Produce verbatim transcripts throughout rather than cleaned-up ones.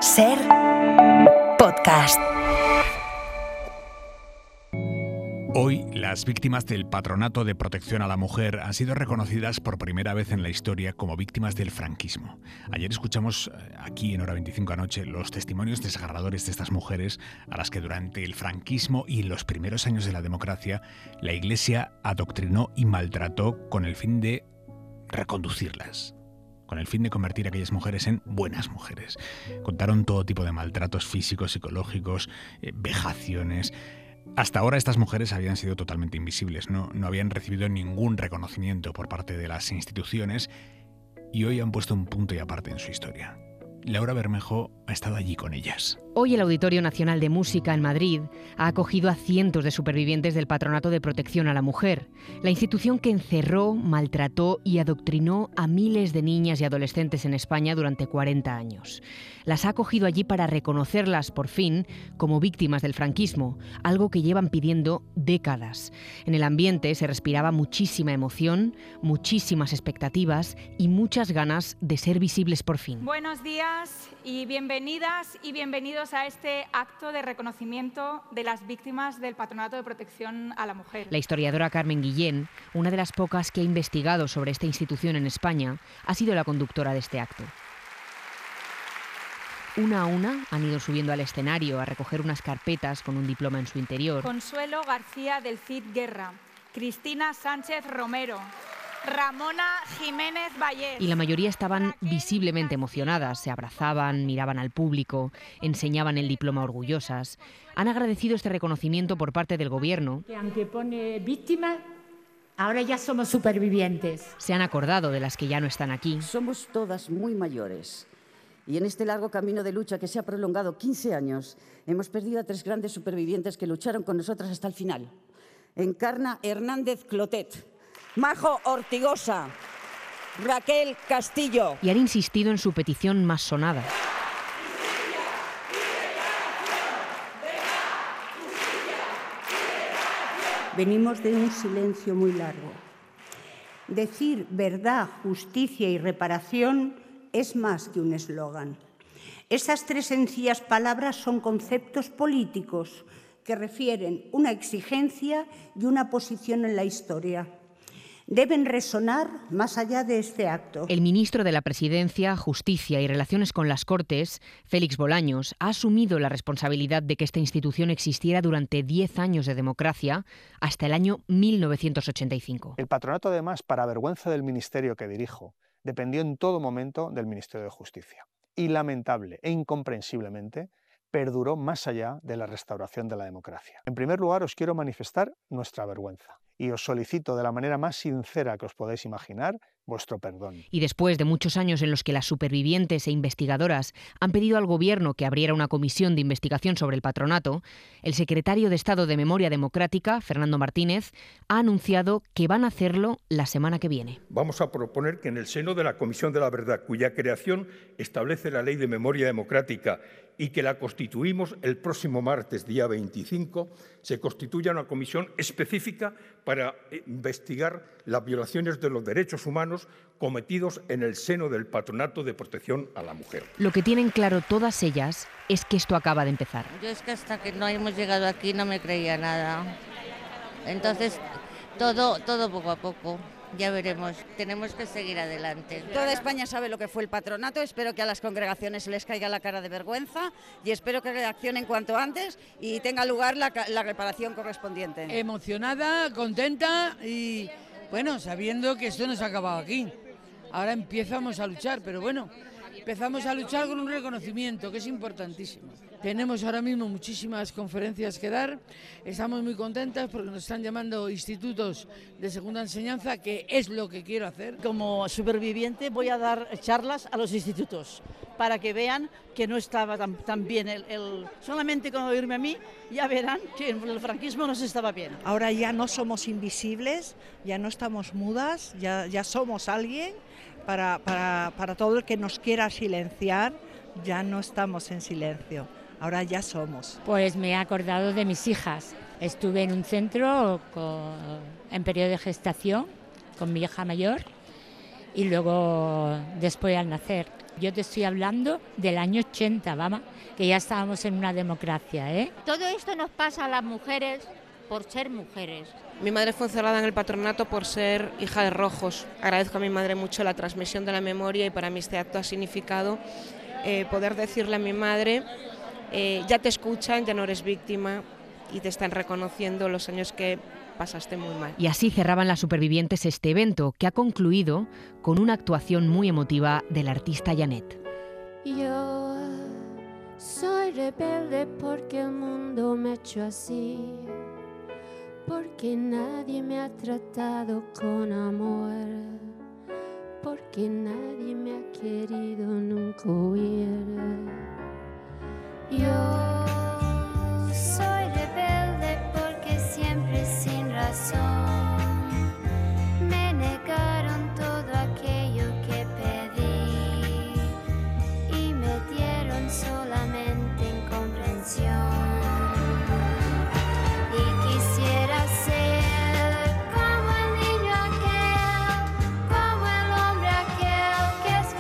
Ser podcast. Hoy, las víctimas del Patronato de Protección a la Mujer han sido reconocidas por primera vez en la historia como víctimas del franquismo. Ayer escuchamos aquí en Hora veinticinco anoche los testimonios desgarradores de estas mujeres a las que durante el franquismo y los primeros años de la democracia la Iglesia adoctrinó y maltrató con el fin de reconducirlas, con el fin de convertir a aquellas mujeres en buenas mujeres. Contaron todo tipo de maltratos físicos, psicológicos, eh, vejaciones. Hasta ahora estas mujeres habían sido totalmente invisibles, ¿no? no habían recibido ningún reconocimiento por parte de las instituciones y hoy han puesto un punto y aparte en su historia. Laura Bermejo ha estado allí con ellas. Hoy el Auditorio Nacional de Música en Madrid ha acogido a cientos de supervivientes del Patronato de Protección a la Mujer, la institución que encerró, maltrató y adoctrinó a miles de niñas y adolescentes en España durante cuarenta años. Las ha acogido allí para reconocerlas, por fin, como víctimas del franquismo, algo que llevan pidiendo décadas. En el ambiente se respiraba muchísima emoción, muchísimas expectativas y muchas ganas de ser visibles por fin. Buenos días y bienvenidas y bienvenidos a este acto de reconocimiento de las víctimas del Patronato de Protección a la Mujer. La historiadora Carmen Guillén, una de las pocas que ha investigado sobre esta institución en España, ha sido la conductora de este acto. Una a una han ido subiendo al escenario a recoger unas carpetas con un diploma en su interior. Consuelo García del Cid Guerra, Cristina Sánchez Romero, Ramona Jiménez Vallés. Y la mayoría estaban visiblemente emocionadas, se abrazaban, miraban al público, enseñaban el diploma orgullosas. Han agradecido este reconocimiento por parte del gobierno. Que aunque pone víctima, ahora ya somos supervivientes. Se han acordado de las que ya no están aquí. Somos todas muy mayores. Y en este largo camino de lucha que se ha prolongado quince años, hemos perdido a tres grandes supervivientes que lucharon con nosotras hasta el final. Encarna Hernández Clotet, Majo Ortigosa, Raquel Castillo. Y han insistido en su petición más sonada. Venimos de un silencio muy largo. Decir verdad, justicia y reparación es más que un eslogan. Esas tres sencillas palabras son conceptos políticos que refieren una exigencia y una posición en la historia. Deben resonar más allá de este acto. El ministro de la Presidencia, Justicia y Relaciones con las Cortes, Félix Bolaños, ha asumido la responsabilidad de que esta institución existiera durante diez años de democracia, hasta el año mil novecientos ochenta y cinco. El patronato, además, para vergüenza del ministerio que dirijo, dependió en todo momento del Ministerio de Justicia. Y lamentable e incomprensiblemente, perduró más allá de la restauración de la democracia. En primer lugar, os quiero manifestar nuestra vergüenza y os solicito de la manera más sincera que os podéis imaginar vuestro perdón. Y después de muchos años en los que las supervivientes e investigadoras han pedido al Gobierno que abriera una comisión de investigación sobre el patronato, el secretario de Estado de Memoria Democrática, Fernando Martínez, ha anunciado que van a hacerlo la semana que viene. Vamos a proponer que en el seno de la Comisión de la Verdad, cuya creación establece la Ley de Memoria Democrática y que la constituimos el próximo martes, día veinticinco, se constituya una comisión específica para investigar las violaciones de los derechos humanos cometidos en el seno del Patronato de Protección a la Mujer. Lo que tienen claro todas ellas es que esto acaba de empezar. Yo es que hasta que no hemos llegado aquí no me creía nada. Entonces, todo, todo poco a poco. Ya veremos, tenemos que seguir adelante. Toda España sabe lo que fue el patronato, espero que a las congregaciones se les caiga la cara de vergüenza y espero que reaccionen cuanto antes y tenga lugar la, la reparación correspondiente. Emocionada, contenta y bueno, sabiendo que esto no se ha acabado aquí. Ahora empezamos a luchar, pero bueno, empezamos a luchar con un reconocimiento que es importantísimo. Tenemos ahora mismo muchísimas conferencias que dar, estamos muy contentas porque nos están llamando institutos de segunda enseñanza, que es lo que quiero hacer. Como superviviente voy a dar charlas a los institutos para que vean que no estaba tan, tan bien. El, el, solamente con oírme a mí ya verán que el franquismo no se estaba bien. Ahora ya no somos invisibles, ya no estamos mudas, ya, ya somos alguien. Para, para, para todo el que nos quiera silenciar, ya no estamos en silencio. Ahora ya somos. Pues me he acordado de mis hijas. Estuve en un centro con, en periodo de gestación con mi hija mayor y luego después al nacer. Yo te estoy hablando del año ochenta, vamos, que ya estábamos en una democracia, ¿eh? Todo esto nos pasa a las mujeres por ser mujeres. Mi madre fue encerrada en el patronato por ser hija de rojos. Agradezco a mi madre mucho la transmisión de la memoria y para mí este acto ha significado eh, poder decirle a mi madre, eh, ya te escuchan, ya no eres víctima y te están reconociendo los años que pasaste muy mal. Y así cerraban las supervivientes este evento, que ha concluido con una actuación muy emotiva del artista Janet. Yo soy rebelde porque el mundo me ha hecho así, porque nadie me ha tratado con amor, porque nadie me ha querido nunca huir. Yo soy rebelde porque siempre sin razón me negaron todo aquello que pedí y me dieron solamente incomprensión. Y quisiera ser como el niño aquel, como el hombre aquel que es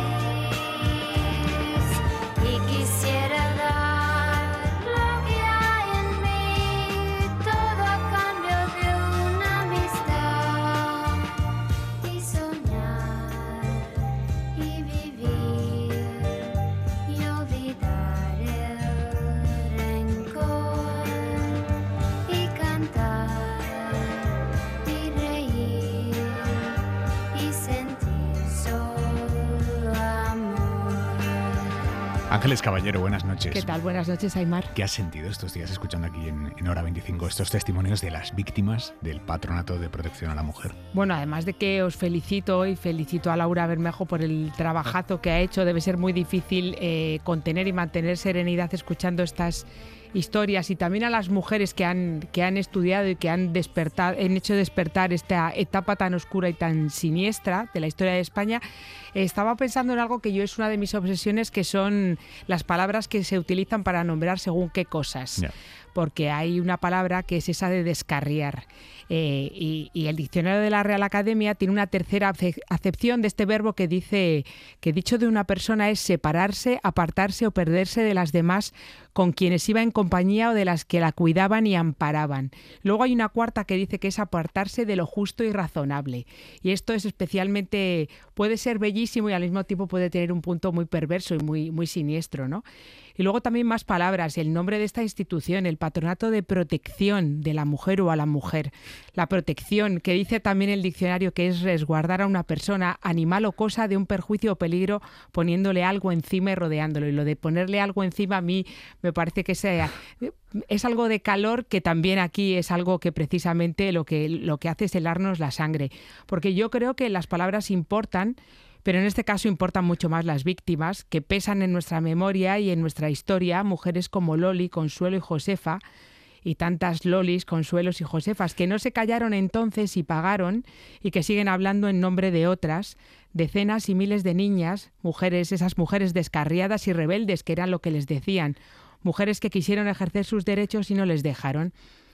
feliz. Y quisiera dar lo que hay en mí, todo a cambio de una amistad. Y soñar, y vivir, y olvidar el rencor. Y cantar, y reír, y sentir solo amor. Ángeles Caballero, buenas noches. ¿Qué tal? Buenas noches, Aimar. ¿Qué has sentido estos días escuchando aquí en, en Hora veinticinco estos testimonios de las víctimas del Patronato de Protección a la Mujer? Bueno, además de que os felicito y felicito a Laura Bermejo por el trabajazo que ha hecho, debe ser muy difícil eh, contener y mantener serenidad escuchando estas historias, y también a las mujeres que han, que han estudiado y que han, despertado, han hecho despertar esta etapa tan oscura y tan siniestra de la historia de España. Eh, estaba pensando en algo que yo es una de mis obsesiones, que son las palabras que se utilizan para nombrar según qué cosas. Yeah. Porque hay una palabra que es esa de descarriar. Eh, y, y el diccionario de la Real Academia tiene una tercera acepción de este verbo que dice que dicho de una persona es separarse, apartarse o perderse de las demás con quienes iba en compañía o de las que la cuidaban y amparaban. Luego hay una cuarta que dice que es apartarse de lo justo y razonable. Y esto es especialmente, puede ser bellísimo y al mismo tiempo puede tener un punto muy perverso y muy, muy siniestro, ¿no? Y luego también más palabras, el nombre de esta institución, el Patronato de Protección de la Mujer o a la Mujer. La protección, que dice también el diccionario que es resguardar a una persona, animal o cosa de un perjuicio o peligro poniéndole algo encima y rodeándolo. Y lo de ponerle algo encima a mí me parece que sea, es algo de calor, que también aquí es algo que precisamente lo que, lo que hace es helarnos la sangre. Porque yo creo que las palabras importan, pero en este caso importan mucho más las víctimas, que pesan en nuestra memoria y en nuestra historia, mujeres como Loli, Consuelo y Josefa, y tantas Lolis, Consuelos y Josefas, que no se callaron entonces y pagaron, y que siguen hablando en nombre de otras, decenas y miles de niñas, mujeres, esas mujeres descarriadas y rebeldes, que eran lo que les decían, mujeres que quisieron ejercer sus derechos y no les dejaron.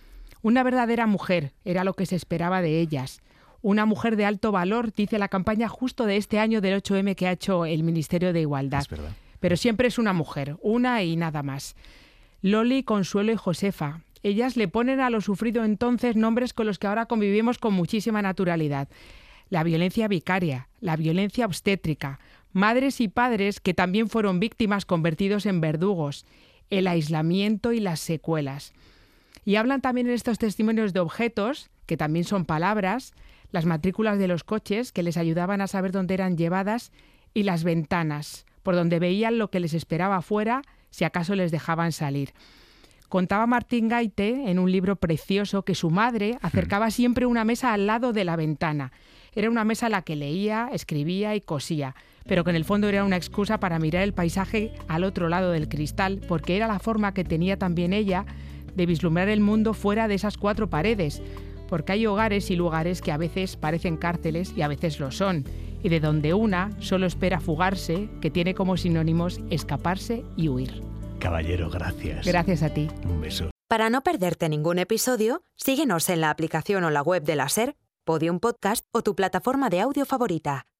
Una verdadera mujer era lo que se esperaba de ellas. Una mujer de alto valor, dice la campaña justo de este año del ocho eme que ha hecho el Ministerio de Igualdad. Es verdad. Pero siempre es una mujer, una y nada más. Loli, Consuelo y Josefa. Ellas le ponen a lo sufrido entonces nombres con los que ahora convivimos con muchísima naturalidad. La violencia vicaria, la violencia obstétrica, madres y padres que también fueron víctimas convertidos en verdugos, el aislamiento y las secuelas. Y hablan también en estos testimonios de objetos, que también son palabras, las matrículas de los coches que les ayudaban a saber dónde eran llevadas y las ventanas, por donde veían lo que les esperaba afuera si acaso les dejaban salir. Contaba Martín Gaite en un libro precioso que su madre acercaba siempre una mesa al lado de la ventana. Era una mesa a la que leía, escribía y cosía, pero que en el fondo era una excusa para mirar el paisaje al otro lado del cristal, porque era la forma que tenía también ella de vislumbrar el mundo fuera de esas cuatro paredes, porque hay hogares y lugares que a veces parecen cárceles y a veces lo son, y de donde una solo espera fugarse, que tiene como sinónimos escaparse y huir. Caballero, gracias. Gracias a ti. Un beso. Para no perderte ningún episodio, síguenos en la aplicación o la web de la SER, Podium Podcast o tu plataforma de audio favorita.